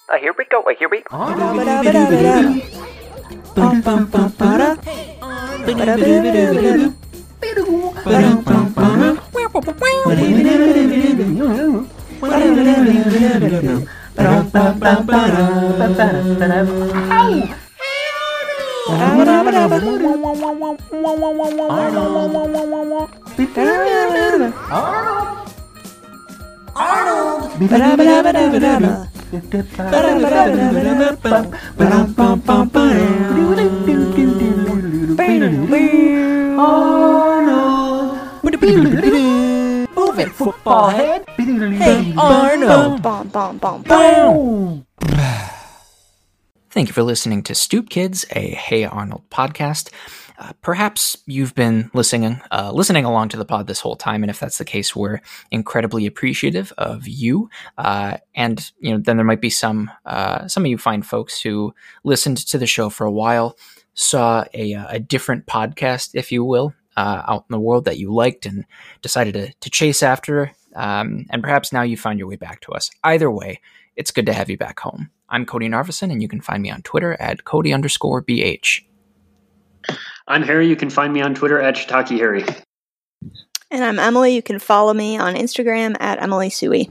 Here we go. Here we go. Move it, football head. Hey, Arnold. Bom, bom, bom, bom. Thank you for listening to Stoop Kids, a Hey Arnold podcast. Perhaps you've been listening along to the pod this whole time, and if that's the case, we're incredibly appreciative of you. And then there might be some of you fine folks who listened to the show for a while, saw a different podcast, if you will, out in the world that you liked and decided to chase after, and perhaps now you found your way back to us. Either way, it's good to have you back home. I'm Cody Narveson, and you can find me on Twitter at Cody_BH. I'm Harry. You can find me on Twitter at Shiitake Harry. And I'm Emily. You can follow me on Instagram at Emily Sui.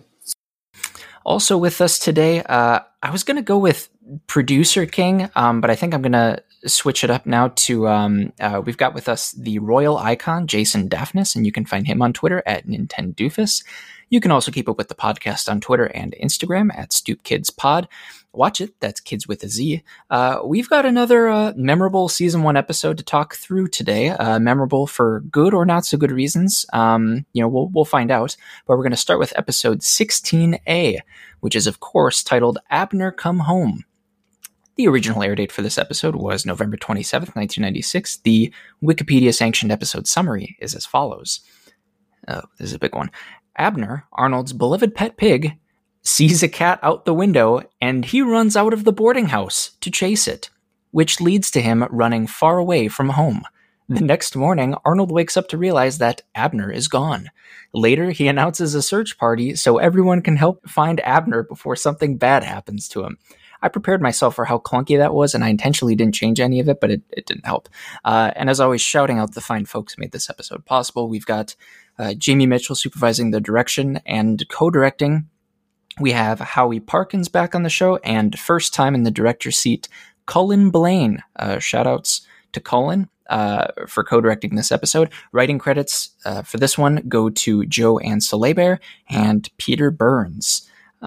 Also with us today, I was going to go with Producer King, but I think I'm going to switch it up now to, we've got with us the Royal Icon, Jason Daphnis, and you can find him on Twitter at Nintendoofus. You can also keep up with the podcast on Twitter and Instagram at StoopKidsPod. Watch it. That's Kids with a Z. We've got another memorable Season 1 episode to talk through today. Memorable for good or not so good reasons. We'll find out. But we're going to start with episode 16A, which is, of course, titled Abner Come Home. The original air date for this episode was November 27th, 1996. The Wikipedia-sanctioned episode summary is as follows. Oh, this is a big one. Abner, Arnold's beloved pet pig, sees a cat out the window, and he runs out of the boarding house to chase it, which leads to him running far away from home. The next morning, Arnold wakes up to realize that Abner is gone. Later, he announces a search party so everyone can help find Abner before something bad happens to him. I prepared myself for how clunky that was, and I intentionally didn't change any of it, but it didn't help. And as always, shouting out the fine folks who made this episode possible. We've got Jamie Mitchell supervising the direction and co-directing. We have Howie Parkins back on the show, and first time in the director's seat, Cullen Blaine. Shout-outs to Cullen for co-directing this episode. Writing credits for this one go to Joe Ann Solebear and Peter Burns.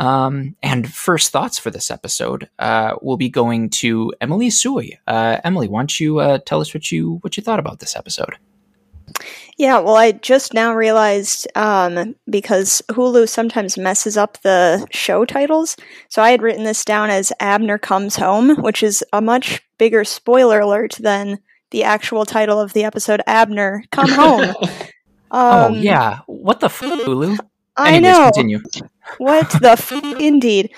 And first thoughts for this episode will be going to Emily Sui. Emily, why don't you tell us what you thought about this episode? Yeah, well, I just now realized, because Hulu sometimes messes up the show titles, so I had written this down as Abner Comes Home, which is a much bigger spoiler alert than the actual title of the episode, Abner Come Home. Oh, yeah. What the Hulu? I Anyways, know. Continue. What the indeed.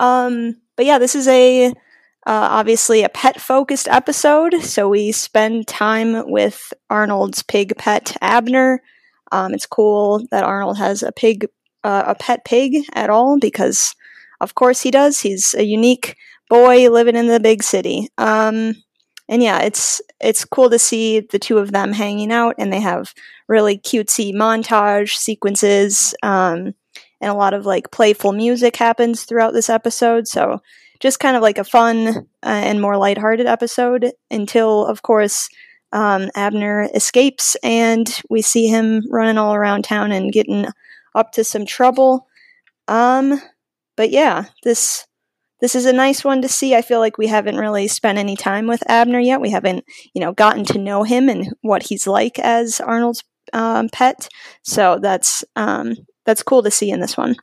But yeah, this is obviously a pet-focused episode, so we spend time with Arnold's pig pet, Abner. It's cool that Arnold has a pet pig at all, because of course he does. He's a unique boy living in the big city. And yeah, it's cool to see the two of them hanging out, and they have really cutesy montage sequences, and a lot of like playful music happens throughout this episode. So just kind of like a fun and more lighthearted episode until, of course, Abner escapes and we see him running all around town and getting up to some trouble. But yeah, this is a nice one to see. I feel like we haven't really spent any time with Abner yet. We haven't, gotten to know him and what he's like as Arnold's pet. So that's cool to see in this one.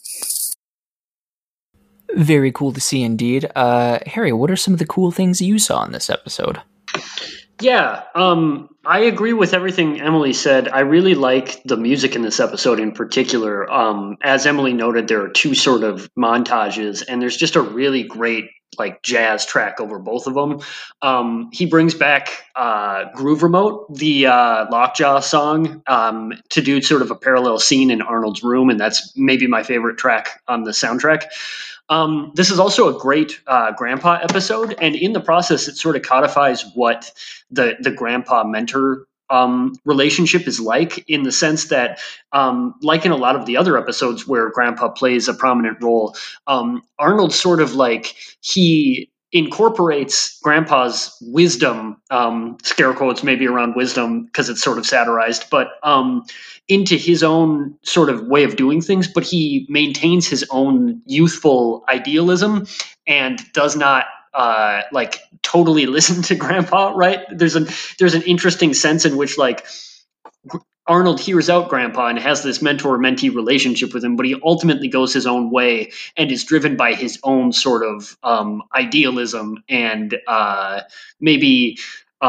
Very cool to see indeed. Harry, what are some of the cool things you saw in this episode? Yeah, I agree with everything Emily said. I really like the music in this episode in particular. As Emily noted, there are two sort of montages, and there's just a really great like jazz track over both of them. He brings back Groove Remote, the Lockjaw song, to do sort of a parallel scene in Arnold's room, and that's maybe my favorite track on the soundtrack. This is also a great grandpa episode, and in the process, it sort of codifies what the grandpa mentor relationship is like, in the sense that, like in a lot of the other episodes where grandpa plays a prominent role, Arnold sort of like he incorporates grandpa's wisdom, scare quotes maybe around wisdom because it's sort of satirized, but into his own sort of way of doing things, but he maintains his own youthful idealism and does not like totally listen to grandpa, right? There's an interesting sense in which like Arnold hears out grandpa and has this mentor-mentee relationship with him, but he ultimately goes his own way and is driven by his own sort of idealism and maybe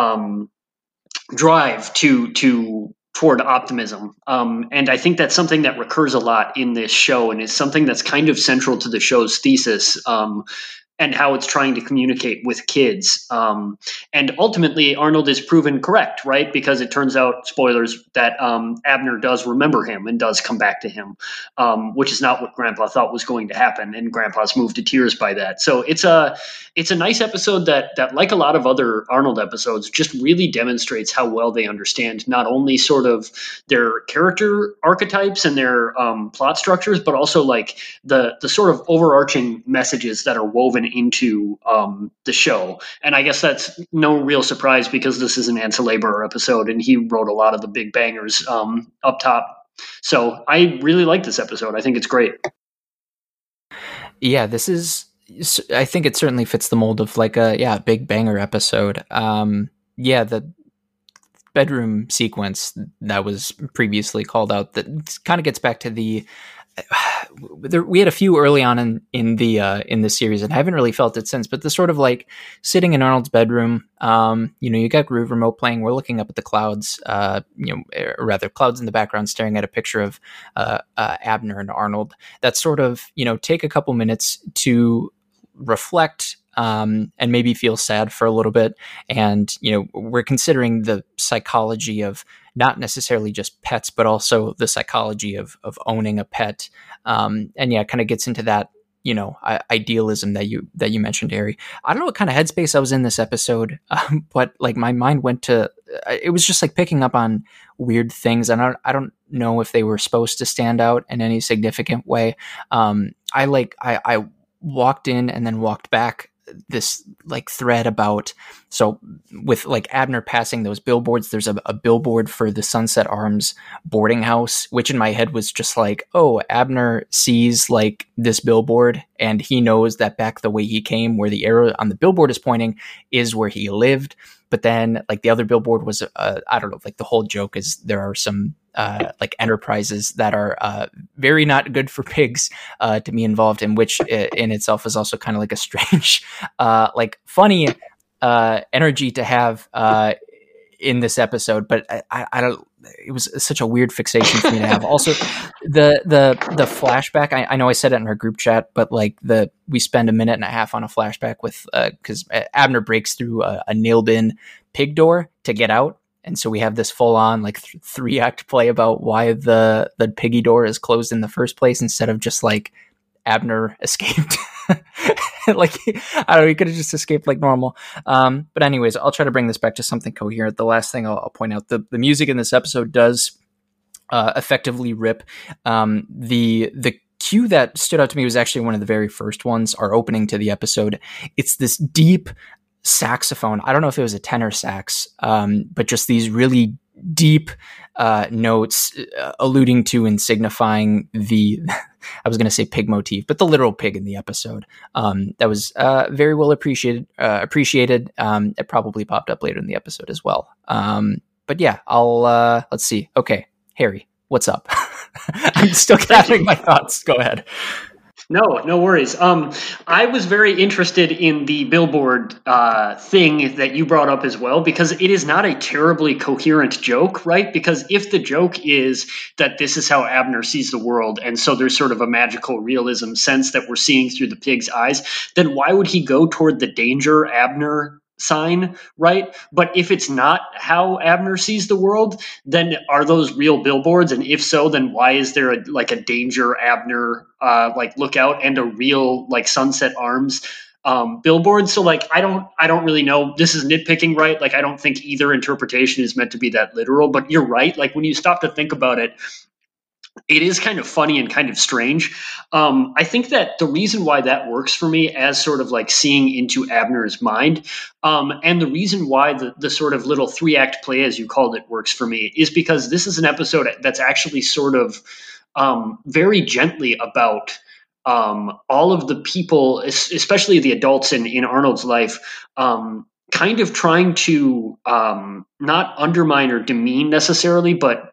drive toward optimism. And I think that's something that recurs a lot in this show, and is something that's kind of central to the show's thesis. And how it's trying to communicate with kids. And ultimately, Arnold is proven correct, right? Because it turns out, spoilers, that Abner does remember him and does come back to him, which is not what Grandpa thought was going to happen. And Grandpa's moved to tears by that. So it's a nice episode that, like a lot of other Arnold episodes, just really demonstrates how well they understand not only sort of their character archetypes and their plot structures, but also like the sort of overarching messages that are woven into the show. And I guess that's no real surprise because this is an Ansel Laborer episode and he wrote a lot of the big bangers up top. So I really like this episode. I think it's great. Yeah, this is, I think it certainly fits the mold of like a big banger episode. The bedroom sequence that was previously called out, that kind of gets back to the we had a few early on in the series, and I haven't really felt it since, but the sort of like sitting in Arnold's bedroom, you got Groove Remote playing, we're looking up at the clouds, rather clouds in the background, staring at a picture of Abner and Arnold. That sort of, take a couple minutes to reflect and maybe feel sad for a little bit. And, we're considering the psychology of not necessarily just pets, but also the psychology of owning a pet. And kind of gets into that, idealism that you mentioned, Harry. I don't know what kind of headspace I was in this episode, but like my mind went to, it was just like picking up on weird things. And I don't know if they were supposed to stand out in any significant way. I walked in and then walked back this like thread about, so with like Abner passing those billboards, there's a billboard for the Sunset Arms boarding house, which in my head was just like, oh, Abner sees like this billboard and he knows that back the way he came, where the arrow on the billboard is pointing, is where he lived. But then like the other billboard was, I don't know, like the whole joke is there are some like enterprises that are very not good for pigs to be involved in, which in itself is also kind of like a strange, like funny energy to have in this episode. But I don't, it was such a weird fixation for me to have. Also, the flashback, I know I said it in our group chat, but like we spend a minute and a half on a flashback with, because Abner breaks through a nailed in pig door to get out. And so we have this full on like 3-act play about why the piggy door is closed in the first place, instead of just like Abner escaped. Like, I don't know, he could have just escaped like normal. But anyways, I'll try to bring this back to something coherent. The last thing I'll point out, the music in this episode does effectively rip. The cue that stood out to me was actually one of the very first ones, our opening to the episode. It's this deep saxophone. I don't know if it was a tenor sax, but just these really deep notes alluding to and signifying the, I was going to say pig motif, but the literal pig in the episode. That was very well appreciated. It probably popped up later in the episode as well. But yeah, let's see. Okay, Harry, what's up? I'm still gathering my thoughts. Go ahead. No worries. I was very interested in the billboard thing that you brought up as well, because it is not a terribly coherent joke, right? Because if the joke is that this is how Abner sees the world, and so there's sort of a magical realism sense that we're seeing through the pig's eyes, then why would he go toward the danger Abner sign, right? But if it's not how Abner sees the world, then are those real billboards? And if so, then why is there a danger Abner lookout and a real Sunset Arms billboard? So I don't really know. This is nitpicking, right? I don't think either interpretation is meant to be that literal, but you're right. When you stop to think about it, it is kind of funny and kind of strange. I think that the reason why that works for me as sort of seeing into Abner's mind, and the reason why the sort of little 3-act play, as you called it, works for me is because this is an episode that's actually sort of very gently about all of the people, especially the adults in Arnold's life, kind of trying to not undermine or demean necessarily, but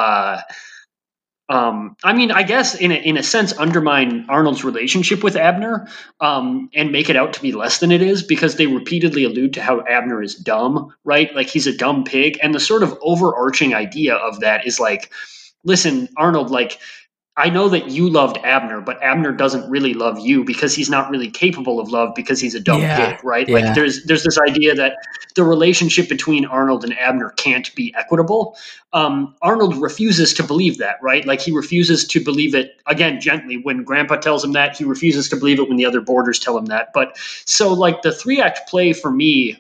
I guess in a sense, undermine Arnold's relationship with Abner, and make it out to be less than it is, because they repeatedly allude to how Abner is dumb, right? He's a dumb pig. And the sort of overarching idea of that is listen, Arnold, I know that you loved Abner, but Abner doesn't really love you because he's not really capable of love because he's a dumb pig, right? Yeah. There's this idea that the relationship between Arnold and Abner can't be equitable. Arnold refuses to believe that, right? He refuses to believe it, again, gently. When Grandpa tells him that, he refuses to believe it when the other boarders tell him that. But so the 3-act play for me,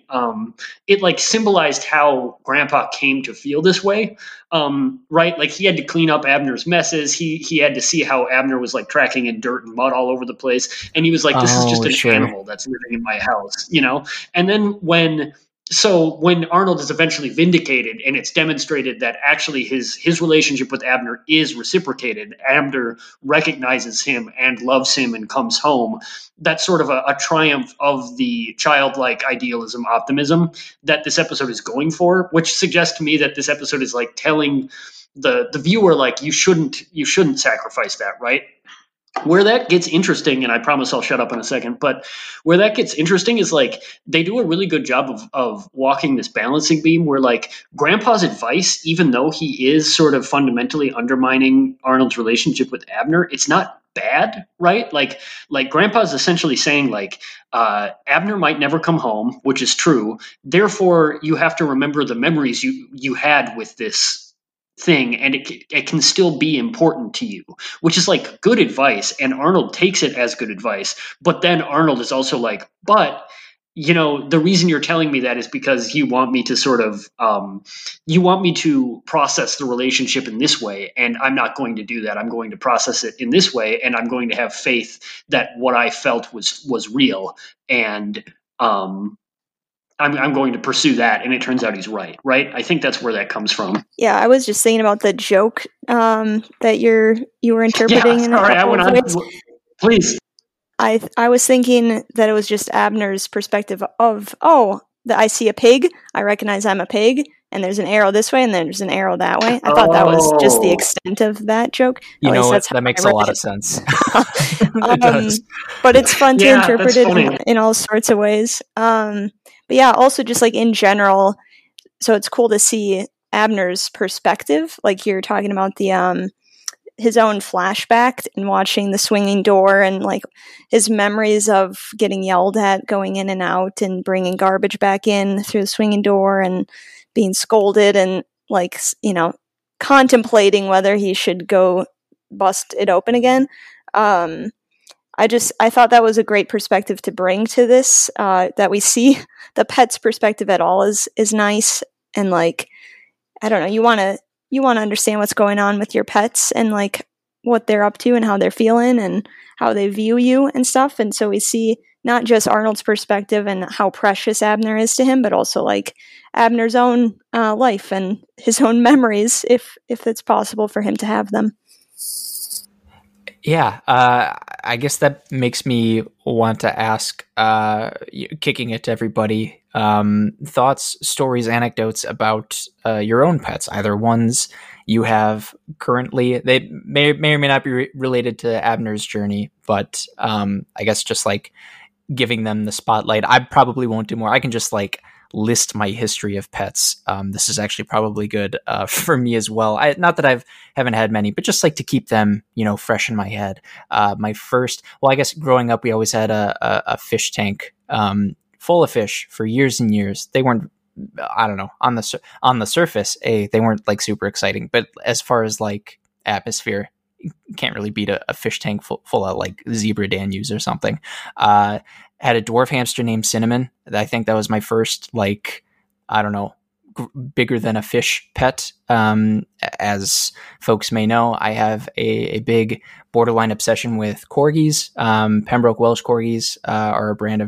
it symbolized how Grandpa came to feel this way. Right? He had to clean up Abner's messes. He had to see how Abner was tracking in dirt and mud all over the place. And he was this is just an animal that's living in my house, And then when Arnold is eventually vindicated and it's demonstrated that actually his relationship with Abner is reciprocated, Abner recognizes him and loves him and comes home, that's sort of a triumph of the childlike idealism, optimism that this episode is going for, which suggests to me that this episode is telling the viewer, you shouldn't sacrifice that, right? Where that gets interesting, and I promise I'll shut up in a second, but where that gets interesting is they do a really good job of walking this balancing beam where Grandpa's advice, even though he is sort of fundamentally undermining Arnold's relationship with Abner, it's not bad, right? Grandpa's essentially saying Abner might never come home, which is true. Therefore, you have to remember the memories you had with this thing, and it can still be important to you, which is good advice, and Arnold takes it as good advice. But then Arnold is also but the reason you're telling me that is because you want me to sort of you want me to process the relationship in this way, and I'm not going to do that. I'm going to process it in this way, and I'm going to have faith that what I felt was real, and I'm going to pursue that, and it turns out he's right? I think that's where that comes from. Yeah, I was just thinking about the joke that you were interpreting. Yeah, sorry, I went on. Please. I was thinking that it was just Abner's perspective of, I see a pig, I recognize I'm a pig, and there's an arrow this way, and there's an arrow that way. I thought that was just the extent of that joke. That makes a lot of sense. It does. But it's fun to interpret it in all sorts of ways. But yeah, also just in general, so it's cool to see Abner's perspective. You're talking about the his own flashback and watching the swinging door, and his memories of getting yelled at, going in and out, and bringing garbage back in through the swinging door, and being scolded, and contemplating whether he should go bust it open again. I thought that was a great perspective to bring to this, that we see the pet's perspective at all is nice. And I don't know, you want to understand what's going on with your pets and what they're up to and how they're feeling and how they view you and stuff. And so we see not just Arnold's perspective and how precious Abner is to him, but also Abner's own life and his own memories, if it's possible for him to have them. Yeah, I guess that makes me want to ask, kicking it to everybody, thoughts, stories, anecdotes about your own pets, either ones you have currently. They may or may not be related to Abner's journey, but I guess just giving them the spotlight. I probably won't do more. I can just list my history of pets. This is actually probably good for me as well. Not that haven't had many, but just to keep them, fresh in my head. My first, I guess growing up, we always had a fish tank full of fish for years and years. They weren't, I don't know, on the surface, they weren't like super exciting. But as far as like atmosphere, you can't really beat a fish tank full of like zebra Danues or something. Had a dwarf hamster named Cinnamon. I think that was my first, like, I don't know, bigger than a fish pet. As folks may know, I have a big borderline obsession with corgis. Pembroke Welsh corgis are a breed of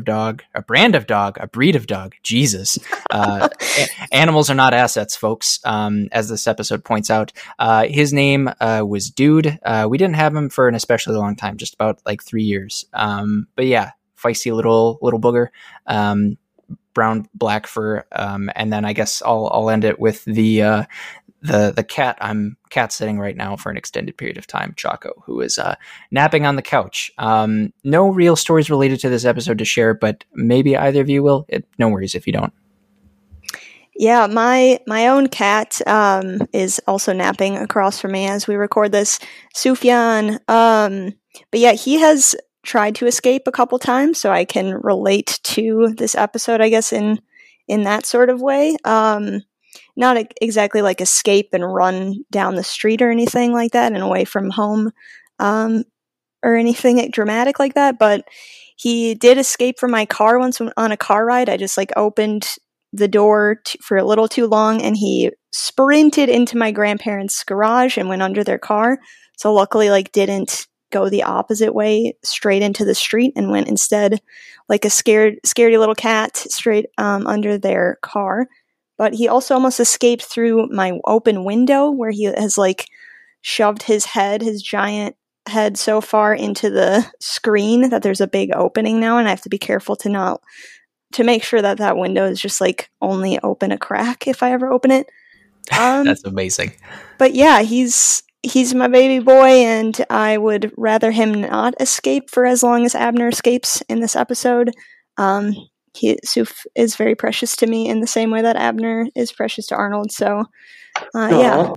dog. Jesus. Animals are not assets, folks. As this episode points out, his name was Dude. We didn't have him for an especially long time, just about like 3 years. But yeah, feisty little booger. Brown, black fur, and then I guess I'll end it with the cat. I'm cat sitting right now for an extended period of time, Chaco, who is napping on the couch. No real stories related to this episode to share, but maybe either of you will. No worries if you don't. Yeah, my own cat is also napping across from me as we record this, Sufjan. But yeah, he has tried to escape a couple times, so I can relate to this episode, I guess, in that sort of way. Not exactly like escape and run down the street or anything like that and away from home, or anything dramatic like that, but he did escape from my car once on a car ride. I just like opened the door for a little too long, and he sprinted into my grandparents' garage and went under their car. So luckily, like, didn't go the opposite way straight into the street and went instead like a scaredy little cat straight under their car. But he also almost escaped through my open window, where he has like shoved his giant head so far into the screen that there's a big opening now, and I have to be careful to make sure that window is just like only open a crack if I ever open it. That's amazing. But yeah, he's my baby boy, and I would rather him not escape for as long as Abner escapes in this episode. Suf is very precious to me in the same way that Abner is precious to Arnold. So, yeah.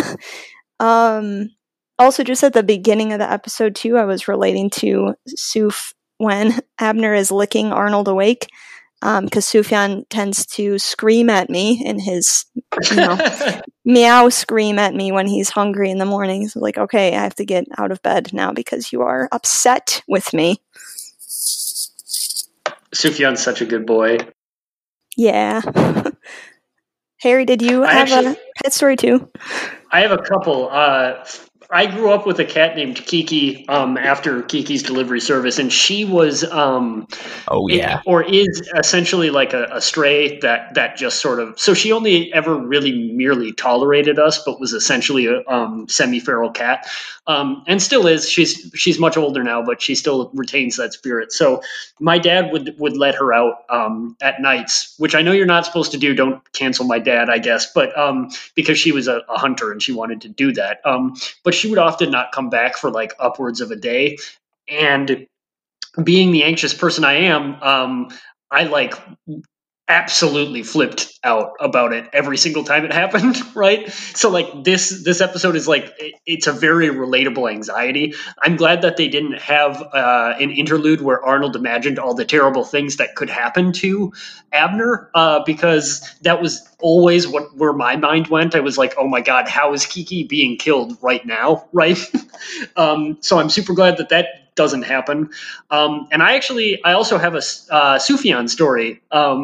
Also, just at the beginning of the episode too, I was relating to Suf when Abner is licking Arnold awake, because Sufjan tends to scream at me in his, meow scream at me when he's hungry in the morning. So like, okay, I have to get out of bed now because you are upset with me. Sufjan's such a good boy. Yeah. Harry, did you have a pet story too? I have a couple. I grew up with a cat named Kiki after Kiki's delivery service, and she was is essentially like a stray that just sort of, so she only ever really merely tolerated us, but was essentially a semi-feral cat, and still is. She's much older now, but she still retains that spirit. So my dad would let her out at nights, which I know you're not supposed to do. Don't cancel my dad, I guess, but because she was a hunter and she wanted to do that. But she would often not come back for like upwards of a day. And being the anxious person I am, I like absolutely flipped out about it every single time it happened, right? So like this episode is like, it's a very relatable anxiety. I'm glad that they didn't have an interlude where Arnold imagined all the terrible things that could happen to Abner, because that was always where my mind went. I was like, oh my God, how is Kiki being killed right now, right? So I'm super glad that doesn't happen. And I also have a Sufjan story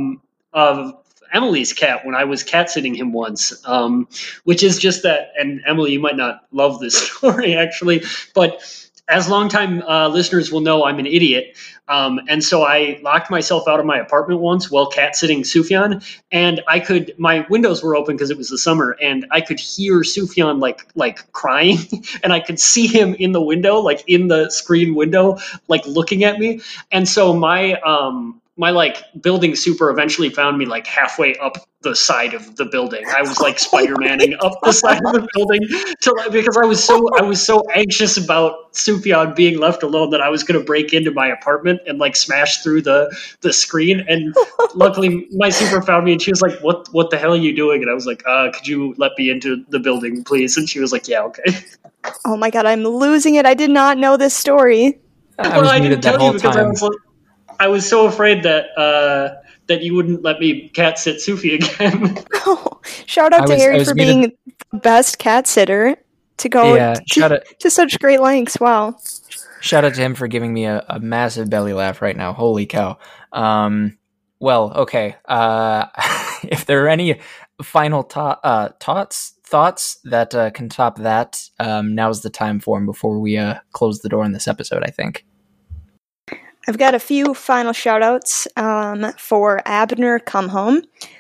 of Emily's cat when I was cat sitting him once, which is just that, and Emily, you might not love this story actually, but as longtime listeners will know, I'm an idiot. And so I locked myself out of my apartment once while cat sitting Sufjan, and my windows were open because it was the summer, and I could hear Sufjan like crying, and I could see him in the window, like in the screen window, like looking at me. And so my like building super eventually found me like halfway up the side of the building. I was like Spider-Manning up the side of the building because I was so anxious about Sufjan being left alone that I was going to break into my apartment and like smash through the screen. And luckily my super found me, and she was like, what the hell are you doing? And I was like, could you let me into the building, please? And she was like, yeah, okay. Oh my God, I'm losing it. I did not know this story. I was muted that whole time. I was so afraid that that you wouldn't let me cat sit Sufi again. Oh, shout out to Harry for being the best cat sitter to go to such great lengths. Wow. Shout out to him for giving me a massive belly laugh right now. Holy cow. Well, okay. If there are any final thoughts that can top that, now's the time for them before we close the door on this episode, I think. I've got a few final shout-outs for Abner Come Home.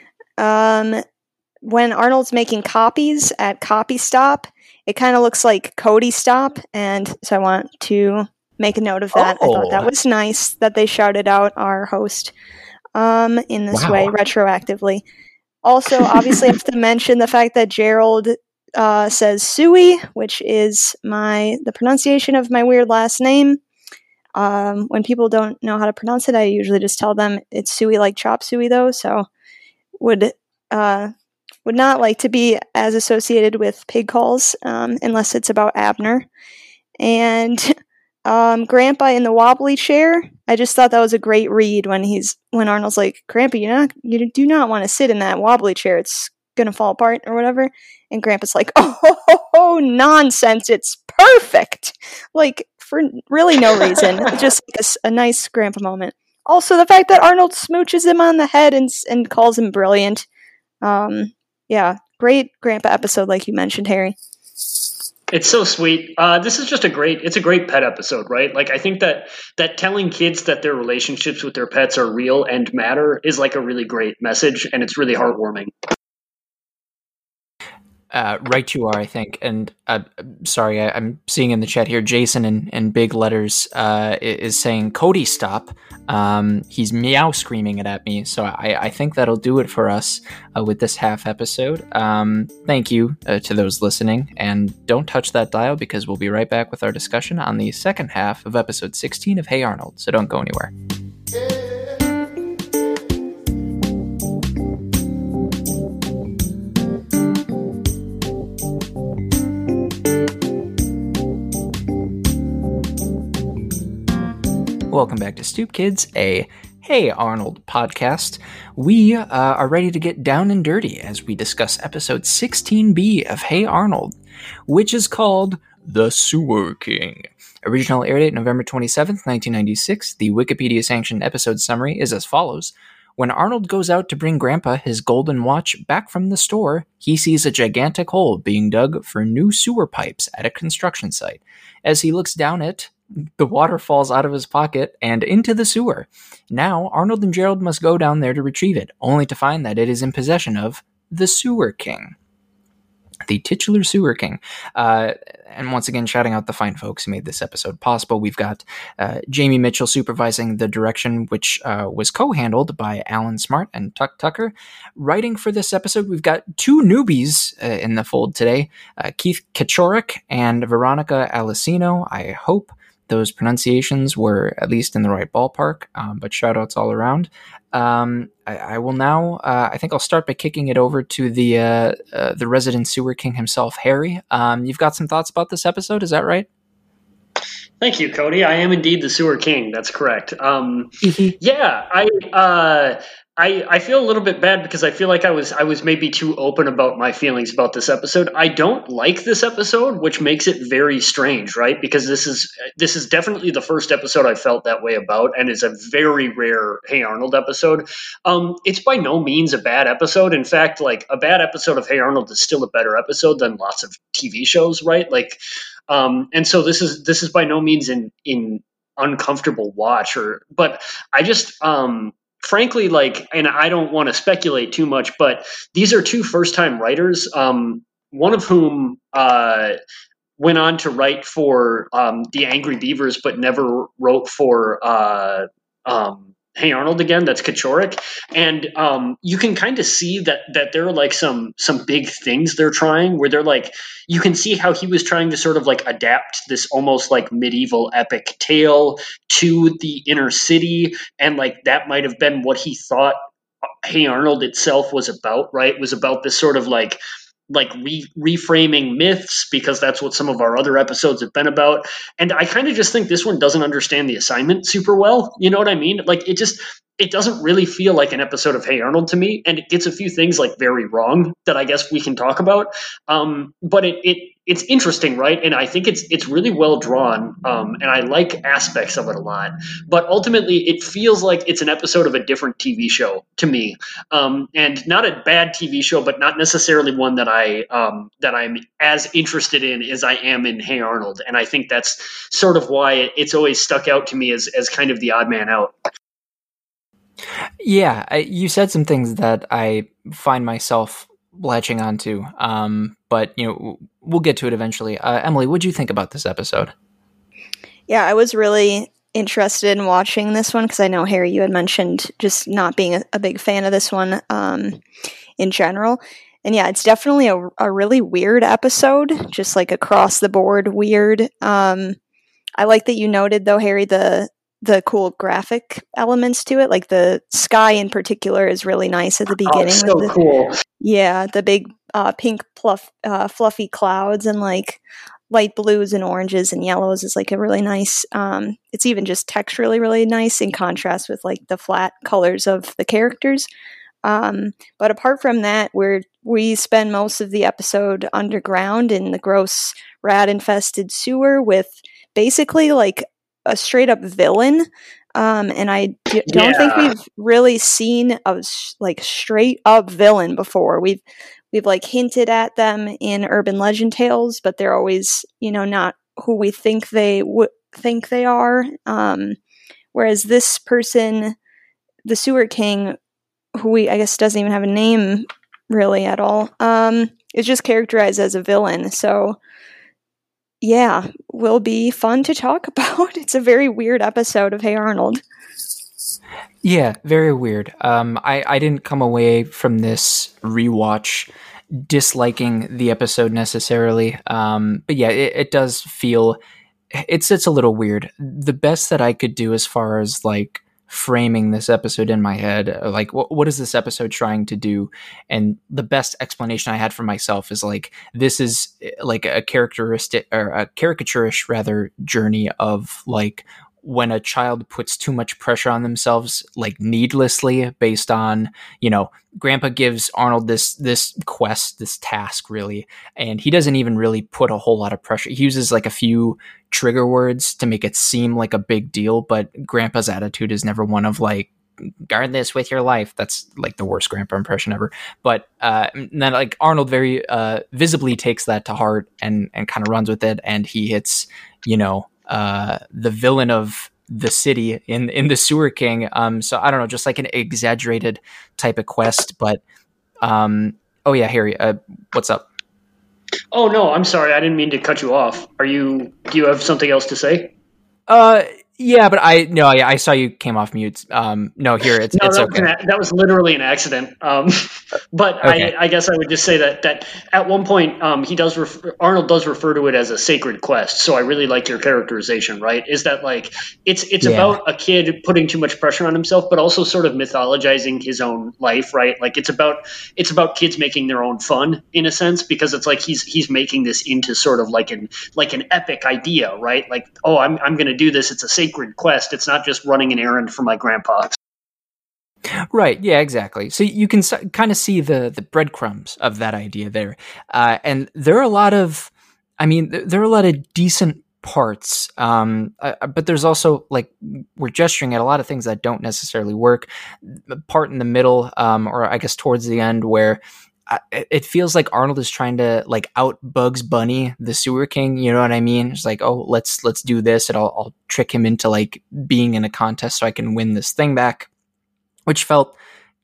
When Arnold's making copies at Copy Stop, it kind of looks like Cody Stop, and so I want to make a note of that. I thought that was nice that they shouted out our host in this way, retroactively. Also, obviously, I have to mention the fact that Gerald says Suey, which is the pronunciation of my weird last name. When people don't know how to pronounce it, I usually just tell them it's Suey, like chop suey, though. So would not like to be as associated with pig calls unless it's about Abner. And Grandpa in the wobbly chair. I just thought that was a great read when Arnold's like, Grandpa, you do not want to sit in that wobbly chair. It's gonna fall apart or whatever. And Grandpa's like, oh, nonsense. It's perfect. Like, for really no reason. Just like a nice Grandpa moment. Also, the fact that Arnold smooches him on the head and calls him brilliant. Yeah, great Grandpa episode, like you mentioned, Harry. It's so sweet. This is just a great pet episode, right? Like, I think that telling kids that their relationships with their pets are real and matter is like a really great message, and it's really heartwarming. Right you are, I think. And sorry, I'm seeing in the chat here, Jason in big letters is saying, Cody, stop. He's meow screaming it at me. So I think that'll do it for us with this half episode. Thank you to those listening. And don't touch that dial, because we'll be right back with our discussion on the second half of episode 16 of Hey Arnold. So don't go anywhere. Welcome back to Stoop Kids, a Hey Arnold podcast. We are ready to get down and dirty as we discuss episode 16B of Hey Arnold, which is called The Sewer King. Original air date November 27th, 1996. The Wikipedia-sanctioned episode summary is as follows. When Arnold goes out to bring Grandpa his golden watch back from the store, he sees a gigantic hole being dug for new sewer pipes at a construction site. As he looks down it, the water falls out of his pocket and into the sewer. Now, Arnold and Gerald must go down there to retrieve it, only to find that it is in possession of the Sewer King. The titular Sewer King. And once again, shouting out the fine folks who made this episode possible. We've got Jamie Mitchell supervising the direction, which was co-handled by Alan Smart and Tuck Tucker. Writing for this episode, we've got two newbies in the fold today, Keith Kachorik and Veronica Alicino. I hope those pronunciations were at least in the right ballpark, but shout-outs all around. I will now, I think I'll start by kicking it over to the resident Sewer King himself, Harry. You've got some thoughts about this episode, is that right? Thank you, Cody. I am indeed the Sewer King. That's correct. Yeah, I feel a little bit bad because I feel like I was maybe too open about my feelings about this episode. I don't like this episode, which makes it very strange, right? Because this is definitely the first episode I felt that way about, and is a very rare Hey Arnold episode. It's by no means a bad episode. In fact, like, a bad episode of Hey Arnold is still a better episode than lots of TV shows, right? Like, and so this is by no means in uncomfortable watch, but I just frankly, like, and I don't want to speculate too much, but these are two first-time writers, one of whom went on to write for the Angry Beavers, but never wrote for Hey Arnold again. That's Kachorik. And you can kind of see that there are like some big things they're trying, where they're like, you can see how he was trying to sort of like adapt this almost like medieval epic tale to the inner city. And like, that might have been what he thought Hey Arnold itself was about, right? It was about this sort of like reframing myths, because that's what some of our other episodes have been about. And I kind of just think this one doesn't understand the assignment super well. You know what I mean? Like, it doesn't really feel like an episode of Hey Arnold to me, and it gets a few things like very wrong that I guess we can talk about. But it's interesting, right? And I think it's really well drawn, and I like aspects of it a lot. But ultimately, it feels like it's an episode of a different TV show to me, and not a bad TV show, but not necessarily one that I'm as interested in as I am in Hey Arnold. And I think that's sort of why it's always stuck out to me as kind of the odd man out. Yeah, you said some things that I find myself latching onto, but we'll get to it eventually. Emily, what'd you think about this episode? Yeah, I was really interested in watching this one because I know, Harry, you had mentioned just not being a big fan of this one in general. And yeah, it's definitely a really weird episode, just like across the board weird. I like that you noted, though, Harry, the cool graphic elements to it. Like the sky in particular is really nice at the beginning. Oh, so cool. Yeah, the big pink fluffy clouds and like light blues and oranges and yellows is like a really nice, it's even just texturally really nice in contrast with like the flat colors of the characters. But apart from that, we spend most of the episode underground in the gross rat infested sewer with basically like a straight up villain. And I don't think we've really seen a like straight up villain before. We've like hinted at them in urban legend tales, but they're always, not who we think they think they are. Whereas this person, the Sewer King, who I guess doesn't even have a name really at all, is just characterized as a villain. So yeah, will be fun to talk about. It's a very weird episode of Hey Arnold. Yeah, very weird. I didn't come away from this rewatch disliking the episode necessarily. But yeah, it does feel it's a little weird. The best that I could do as far as like framing this episode in my head, like what is this episode trying to do? And the best explanation I had for myself is like, this is like a characteristic or a caricaturish rather journey of like when a child puts too much pressure on themselves, like needlessly, based on, Grandpa gives Arnold this quest, this task really, and he doesn't even really put a whole lot of pressure. He uses like a few trigger words to make it seem like a big deal, but Grandpa's attitude is never one of like, guard this with your life. That's like the worst Grandpa impression ever. But then like Arnold very visibly takes that to heart and kind of runs with it, and he hits, the villain of the city in the Sewer King. So I don't know, just like an exaggerated type of quest. But oh yeah, Harry, what's up? Oh no, I'm sorry, I didn't mean to cut you off. Do you have something else to say? Yeah, but I saw you came off mute. No, here it's okay. That was literally an accident. But okay. I guess I would just say that at one point Arnold does refer to it as a sacred quest. So I really like your characterization. Right? Is that like it's about a kid putting too much pressure on himself, but also sort of mythologizing his own life. Right? Like it's about kids making their own fun in a sense, because it's like he's making this into sort of like an epic idea. Right? Like, oh, I'm going to do this. It's a sacred quest. It's not just running an errand for my grandpa. Right. Yeah, exactly. So you can kind of see the breadcrumbs of that idea there. And there are a lot of decent parts. But there's also like, we're gesturing at a lot of things that don't necessarily work. The part in the middle, or I guess towards the end, where it feels like Arnold is trying to like out Bugs Bunny, the Sewer King. You know what I mean? It's like, oh, let's do this, and I'll trick him into like being in a contest so I can win this thing back. Which felt,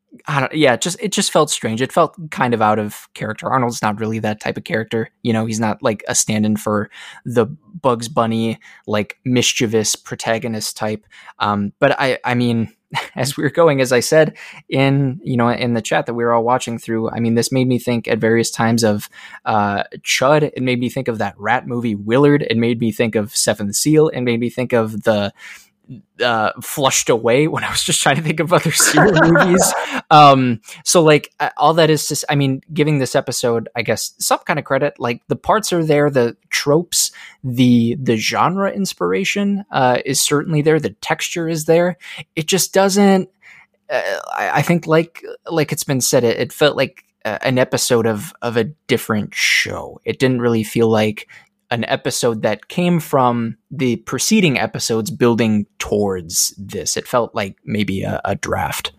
it just felt strange. It felt kind of out of character. Arnold's not really that type of character. He's not like a stand-in for the Bugs Bunny, like mischievous protagonist type. But I mean, as we were going, as I said in the chat that we were all watching through, I mean, this made me think at various times of Chud. It made me think of that rat movie Willard. It made me think of Seventh Seal. It made me think of the Flushed Away when I was just trying to think of other sewer movies. So like all that is just, I mean, giving this episode, I guess, some kind of credit. Like the parts are there, the tropes, the genre inspiration is certainly there. The texture is there. It just doesn't. I think like it's been said, it felt like an episode of a different show. It didn't really feel like an episode that came from the preceding episodes building towards this. It felt like maybe a draft.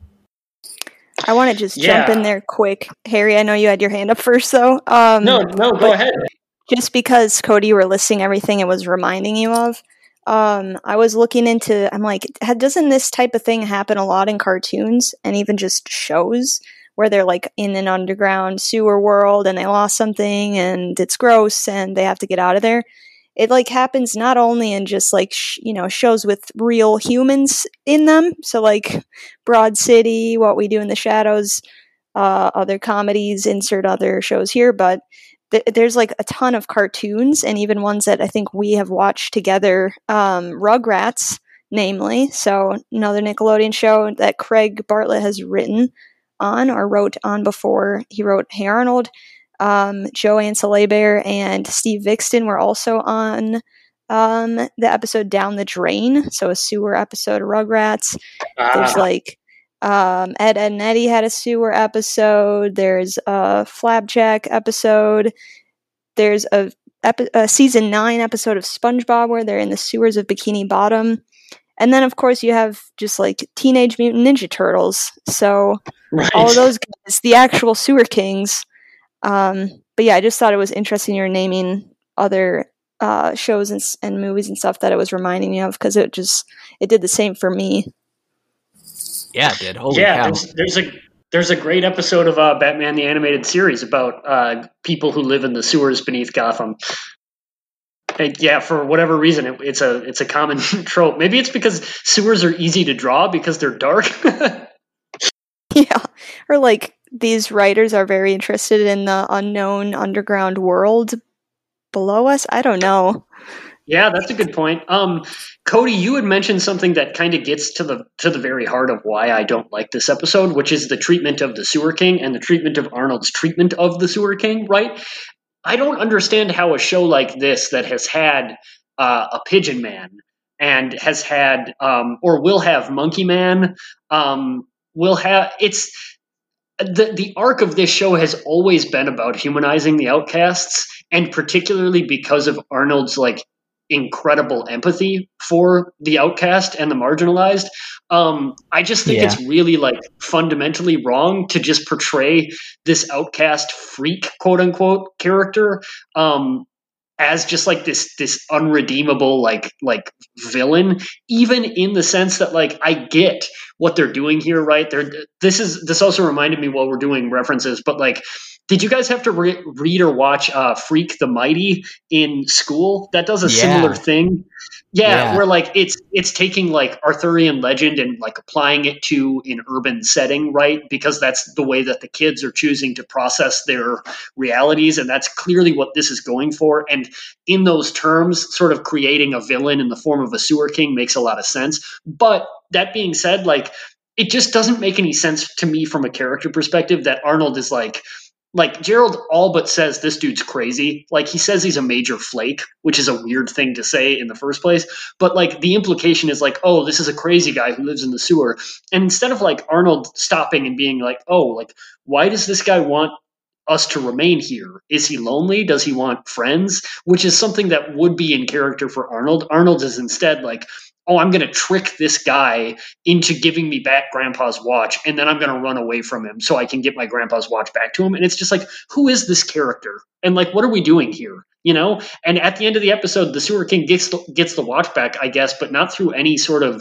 I want to just jump in there quick. Harry, I know you had your hand up first, though. No, go ahead. Just because, Cody, you were listing everything it was reminding you of, I was looking into, I'm like, doesn't this type of thing happen a lot in cartoons and even just shows where they're like in an underground sewer world and they lost something and it's gross and they have to get out of there? It like happens not only in just like shows with real humans in them, so like Broad City, What We Do in the Shadows, other comedies, insert other shows here, but there's like a ton of cartoons and even ones that I think we have watched together, Rugrats namely, so another Nickelodeon show that Craig Bartlett has written on or wrote on before he wrote Hey Arnold. Joanne Soleil and Steve Vixton were also on the episode Down the Drain, so a sewer episode of Rugrats. There's like Ed, and Eddie had a sewer episode. There's a Flapjack episode. There's a season 9 episode of SpongeBob where they're in the sewers of Bikini Bottom. And then, of course, you have just like Teenage Mutant Ninja Turtles. So all of those guys, the actual sewer kings. But yeah, I just thought it was interesting you're naming other shows and movies and stuff that it was reminding me of, because it did the same for me. Yeah, it did. Holy cow. There's a great episode of Batman the Animated Series about people who live in the sewers beneath Gotham. And yeah, for whatever reason, it's a common trope. Maybe it's because sewers are easy to draw because they're dark. Yeah, or like these writers are very interested in the unknown underground world below us. I don't know. Yeah, that's a good point. Cody, you had mentioned something that kind of gets to the very heart of why I don't like this episode, which is the treatment of the Sewer King and the treatment of Arnold's treatment of the Sewer King, right? I don't understand how a show like this that has had a Pigeon Man and has had or will have Monkey Man, will have the arc of this show has always been about humanizing the outcasts, and particularly because of Arnold's like incredible empathy for the outcast and the marginalized. I just think it's really like fundamentally wrong to just portray this outcast freak, quote unquote, character as just like this unredeemable like villain, even in the sense that like I get what they're doing here, right? This also reminded me while we're doing references, but like, did you guys have to read or watch Freak the Mighty in school? That does a similar thing. Yeah, where like it's taking like Arthurian legend and like applying it to an urban setting, right? Because that's the way that the kids are choosing to process their realities, and that's clearly what this is going for. And in those terms, sort of creating a villain in the form of a sewer king makes a lot of sense. But that being said, like it just doesn't make any sense to me from a character perspective that Arnold is like Gerald all but says this dude's crazy. Like he says he's a major flake, which is a weird thing to say in the first place. But like the implication is like, oh, this is a crazy guy who lives in the sewer. And instead of like Arnold stopping and being like, oh, like why does this guy want us to remain here? Is he lonely? Does he want friends? Which is something that would be in character for Arnold. Arnold is instead like, oh, I'm going to trick this guy into giving me back Grandpa's watch, and then I'm going to run away from him so I can get my Grandpa's watch back to him. And it's just like, who is this character? And like, what are we doing here? You know? And at the end of the episode, the Sewer King gets the watch back, I guess, but not through any sort of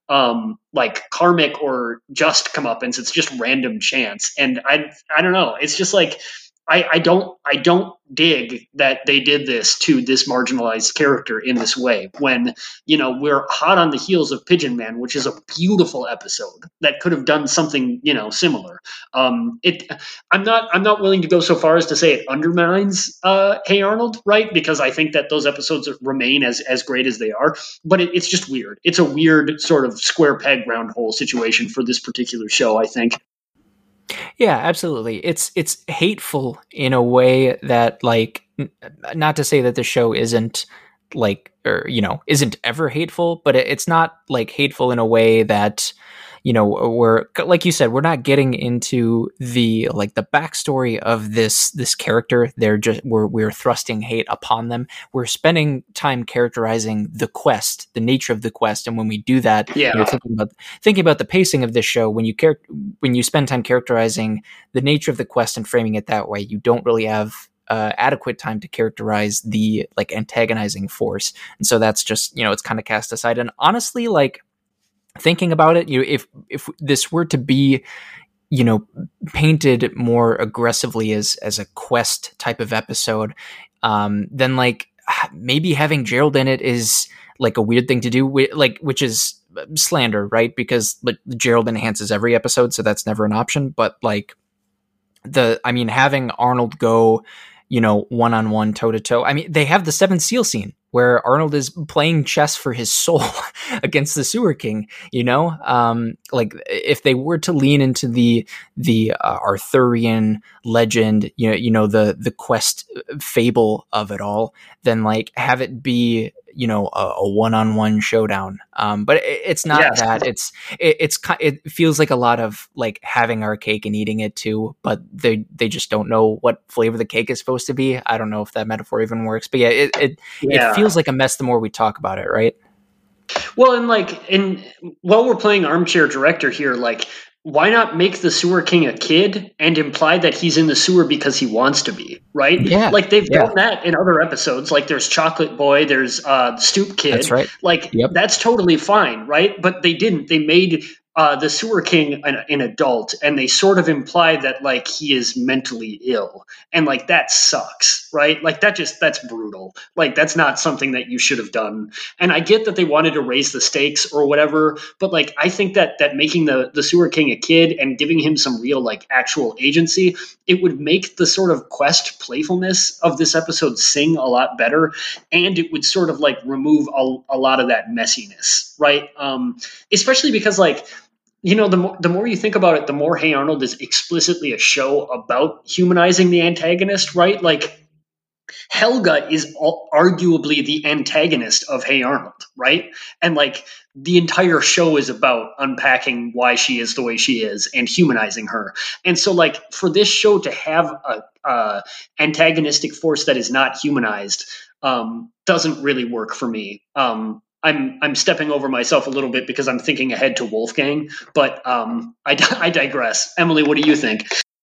like karmic or just comeuppance. It's just random chance. And I don't know. It's just like, I don't dig that they did this to this marginalized character in this way when, you know, we're hot on the heels of Pigeon Man, which is a beautiful episode that could have done something, you know, similar. I'm not willing to go so far as to say it undermines Hey Arnold, right? Because I think that those episodes remain as great as they are, but it's just weird. It's a weird sort of square peg round hole situation for this particular show, I think. Yeah, absolutely. It's hateful in a way that, like, not to say that the show isn't like, or, you know, isn't ever hateful, but it's not like hateful in a way that we're, like you said, we're not getting into the backstory of this character. We're thrusting hate upon them. We're spending time characterizing the quest, the nature of the quest, and when we do that, thinking about the pacing of this show, when you spend time characterizing the nature of the quest and framing it that way, you don't really have adequate time to characterize the antagonizing force, and so that's just it's kind of cast aside. And honestly, thinking about it, if this were to be painted more aggressively as a quest type of episode, then maybe having Gerald in it is a weird thing to do, which is slander, right? Because Gerald enhances every episode, so that's never an option. But having Arnold go one-on-one, toe-to-toe. I mean, they have the Seventh Seal scene where Arnold is playing chess for his soul against the Sewer King, if they were to lean into the Arthurian legend, the quest fable of it all, then have it be, a one-on-one showdown. But it's not that. It feels like a lot of having our cake and eating it too, but they just don't know what flavor the cake is supposed to be. I don't know if that metaphor even works, but it feels like a mess the more we talk about it, right? Well, and while we're playing armchair director here, why not make the Sewer King a kid and imply that he's in the sewer because he wants to be, right? Yeah. They've done that in other episodes. There's Chocolate Boy, there's Stoop Kid. That's right. That's totally fine, right? But they didn't. They made the Sewer King an adult, and they sort of imply that he is mentally ill, and that sucks, right? That's brutal. That's not something that you should have done. And I get that they wanted to raise the stakes or whatever, but I think that making the Sewer King a kid and giving him some real actual agency, it would make the sort of quest playfulness of this episode sing a lot better, and it would sort of remove a lot of that messiness, right? Especially because the more you think about it, the more Hey Arnold is explicitly a show about humanizing the antagonist, right? Helga is arguably the antagonist of Hey Arnold, right? And the entire show is about unpacking why she is the way she is and humanizing her. And so for this show to have a antagonistic force that is not humanized doesn't really work for me. I'm stepping over myself a little bit because I'm thinking ahead to Wolfgang, but I digress. Emily, what do you think?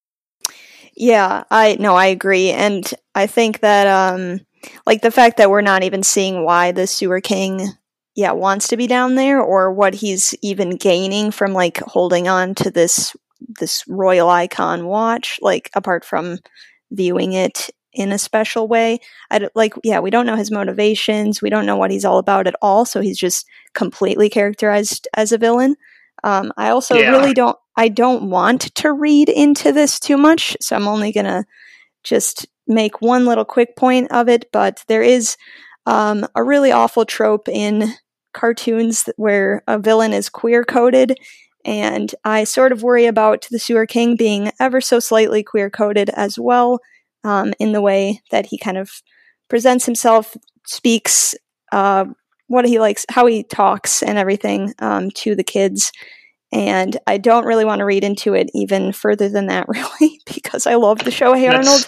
Yeah, I agree, and I think that the fact that we're not even seeing why the Sewer King wants to be down there, or what he's even gaining from holding on to this royal icon watch, apart from viewing it in a special way. We don't know his motivations, we don't know what he's all about at all, so he's just completely characterized as a villain. I also really don't want to read into this too much, so I'm only gonna just make one little quick point of it. But there is a really awful trope in cartoons where a villain is queer coded, and I sort of worry about the Sewer King being ever so slightly queer coded as well, in the way that he kind of presents himself, speaks, what he likes, how he talks, and everything to the kids. And I don't really want to read into it even further than that, really, because I love the show Hey Arnold.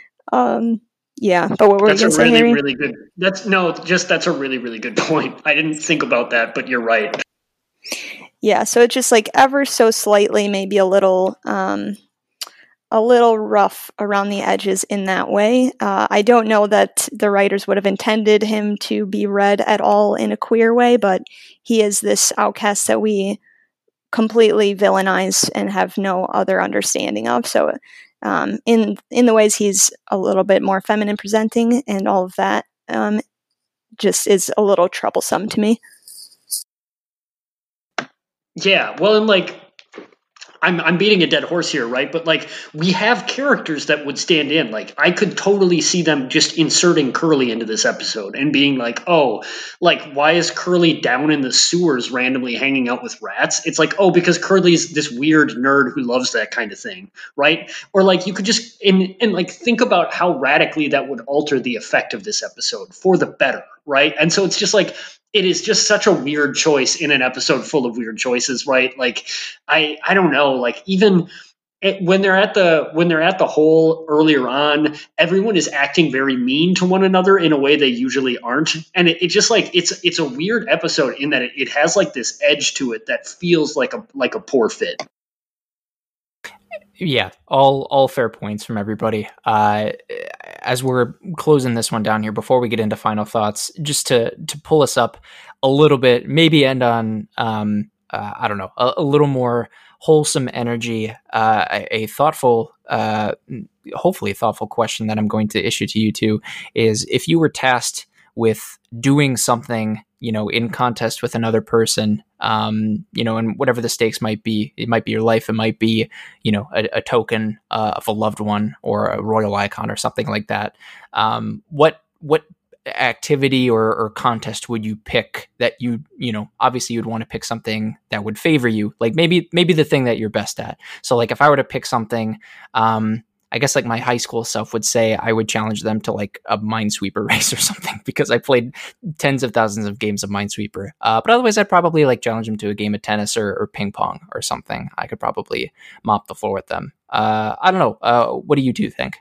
But what were you going to say, Harry? That's a really, really good point. I didn't think about that, but you're right. Yeah, so it's just ever so slightly, maybe a little rough around the edges in that way. I don't know that the writers would have intended him to be read at all in a queer way, but he is this outcast that we completely villainize and have no other understanding of. So in the ways he's a little bit more feminine presenting and all of that, just is a little troublesome to me. Yeah, well, and I'm beating a dead horse here, right? But we have characters that would stand in. I could totally see them just inserting Curly into this episode and being why is Curly down in the sewers randomly hanging out with rats? It's because Curly's this weird nerd who loves that kind of thing, right? Or you could just and think about how radically that would alter the effect of this episode for the better, right? And so it's just it is just such a weird choice in an episode full of weird choices, right? Like, I don't know, like even when they're at the hole earlier on, everyone is acting very mean to one another in a way they usually aren't, and it just like it's a weird episode in that it has like this edge to it that feels like a poor fit. Yeah, all fair points from everybody. As we're closing this one down here, before we get into final thoughts, just to pull us up a little bit, maybe end on I don't know, a little more wholesome energy, a thoughtful, hopefully a thoughtful question that I'm going to issue to you two is, if you were tasked with doing something, in contest with another person, and whatever the stakes might be, it might be your life, it might be, a token of a loved one or a royal icon or something like that. What activity or contest would you pick that obviously you'd want to pick something that would favor you, like maybe the thing that you're best at. So like if I were to pick something, I guess like my high school self would say I would challenge them to like a Minesweeper race or something, because I played tens of thousands of games of Minesweeper. But otherwise I'd probably like challenge them to a game of tennis or ping pong or something. I could probably mop the floor with them. I don't know. What do you two think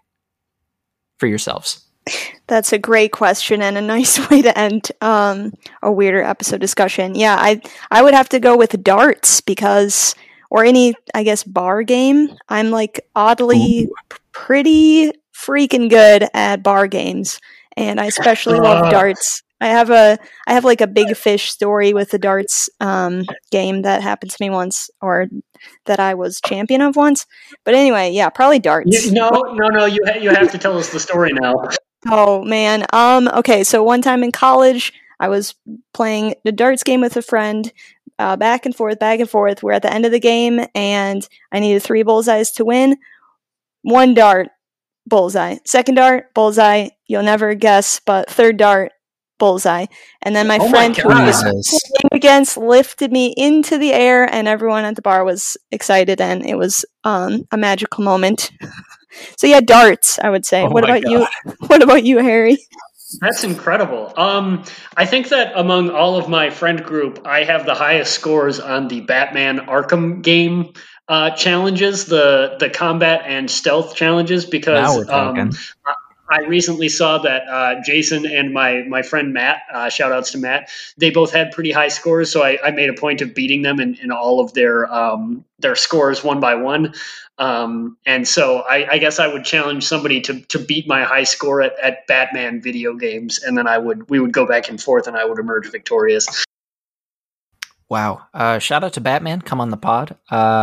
for yourselves? That's a great question and a nice way to end a weirder episode discussion. Yeah, I would have to go with darts, because, or any, I guess, bar game. I'm like oddly pretty freaking good at bar games, and I especially love darts. I have like a Big Fish story with the darts game that happened to me once, or that I was champion of once. But anyway, yeah, probably darts. No, you have to tell us the story now. Oh man. Okay, so one time in college, I was playing the darts game with a friend, back and forth. We're at the end of the game, and I needed 3 bullseyes to win. 1 dart, bullseye. 2nd dart, bullseye. You'll never guess, but 3rd dart, bullseye. And then my friend who I was playing against lifted me into the air, and everyone at the bar was excited, and it was a magical moment. So yeah, darts, I would say. What about you? What about you, Harry? That's incredible. I think that among all of my friend group, I have the highest scores on the Batman Arkham game challenges, the combat and stealth challenges, because I recently saw that Jason and my friend Matt, shout outs to Matt, they both had pretty high scores, so I made a point of beating them in all of their scores one by one. And so I guess I would challenge somebody to beat my high score at Batman video games, and then we would go back and forth, and I would emerge victorious. Wow. Shout out to Batman. Come on the pod.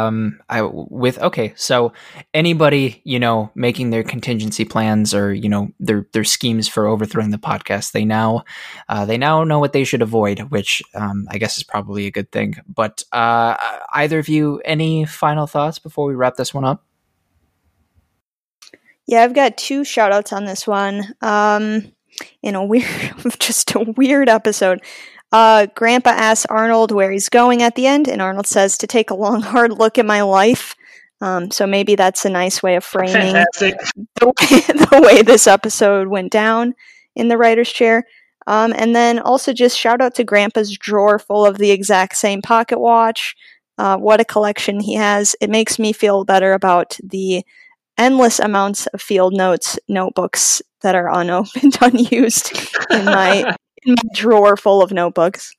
So anybody, making their contingency plans or, their schemes for overthrowing the podcast, they now know what they should avoid, which, I guess is probably a good thing. But, either of you, any final thoughts before we wrap this one up? Yeah, I've got 2 shout outs on this one. In a weird episode. Grandpa asks Arnold where he's going at the end, and Arnold says to take a long, hard look at my life. So maybe that's a nice way of framing the way this episode went down in the writer's chair. And then also just shout out to Grandpa's drawer full of the exact same pocket watch. What a collection he has. It makes me feel better about the endless amounts of field notebooks that are unopened, unused in my drawer full of notebooks.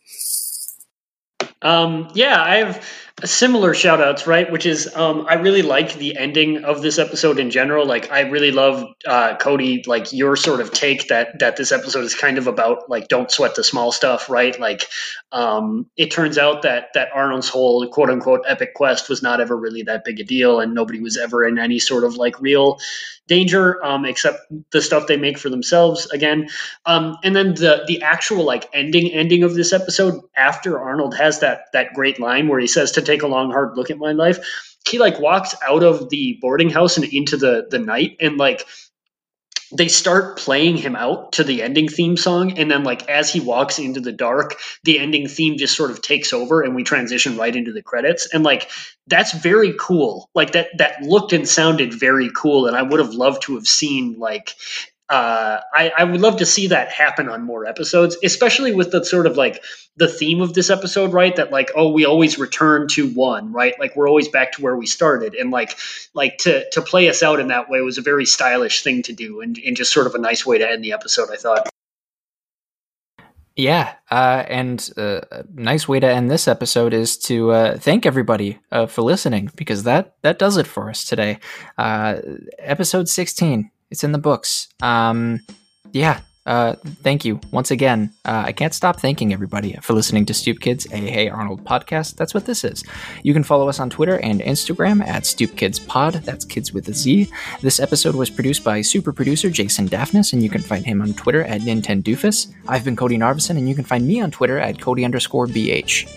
Yeah, I have similar shout outs, right? Which is, I really like the ending of this episode in general. Like, I really love, Cody, like your sort of take that this episode is kind of about, like, don't sweat the small stuff, right? Like, it turns out that Arnold's whole quote unquote epic quest was not ever really that big a deal, and nobody was ever in any sort of like real danger, except the stuff they make for themselves again. And then the actual like ending of this episode, after Arnold has that great line where he says to take a long hard look at my life, he like walks out of the boarding house and into the night, and like they start playing him out to the ending theme song, and then like as he walks into the dark, the ending theme just sort of takes over, and we transition right into the credits. And like that's very cool. Like that looked and sounded very cool, and I would have loved to have seen like I would love to see that happen on more episodes, especially with the sort of like the theme of this episode, right? That like, oh, we always return to one, right? Like we're always back to where we started, and like to play us out in that way was a very stylish thing to do, and just sort of a nice way to end the episode, I thought. Yeah, and a nice way to end this episode is to thank everybody for listening, because that does it for us today. Episode 16, it's in the books. Thank you once again. I can't stop thanking everybody for listening to Stoop Kids, a Hey Arnold podcast. That's what this is. You can follow us on Twitter and Instagram at Stoop Kids Pod. That's kids with a Z. This episode was produced by super producer Jason Daphnis, and you can find him on Twitter at Nintendoofus. I've been Cody Narvison, and you can find me on Twitter at Cody_BH.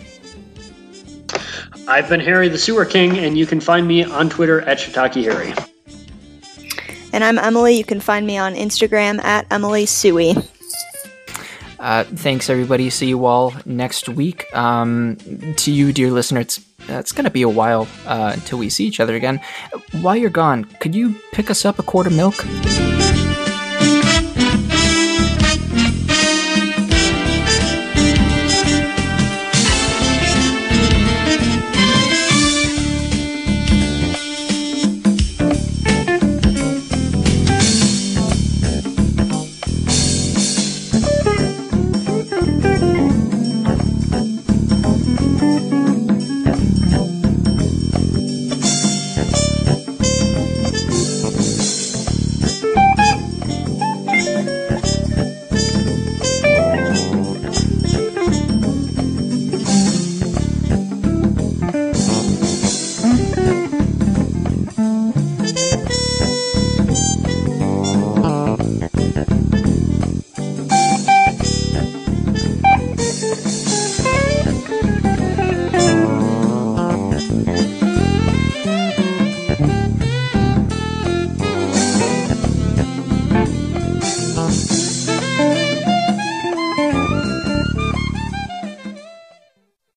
I've been Harry the Sewer King, and you can find me on Twitter at Shiitake Harry. And I'm Emily. You can find me on Instagram at Emily Suey. Thanks, everybody. See you all next week. To you, dear listener, it's going to be a while until we see each other again. While you're gone, could you pick us up a quart of milk?